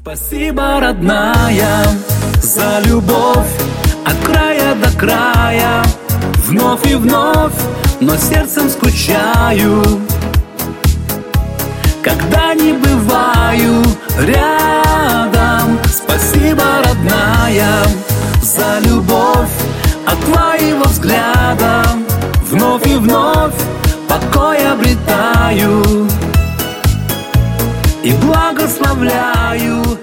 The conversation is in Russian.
Спасибо, родная, за любовь от края до края. Вновь и вновь, но сердцем скучаю, когда не бываю рядом. Спасибо, родная, за любовь от твоего взгляда. Вновь и вновь покой обретаю и благословляю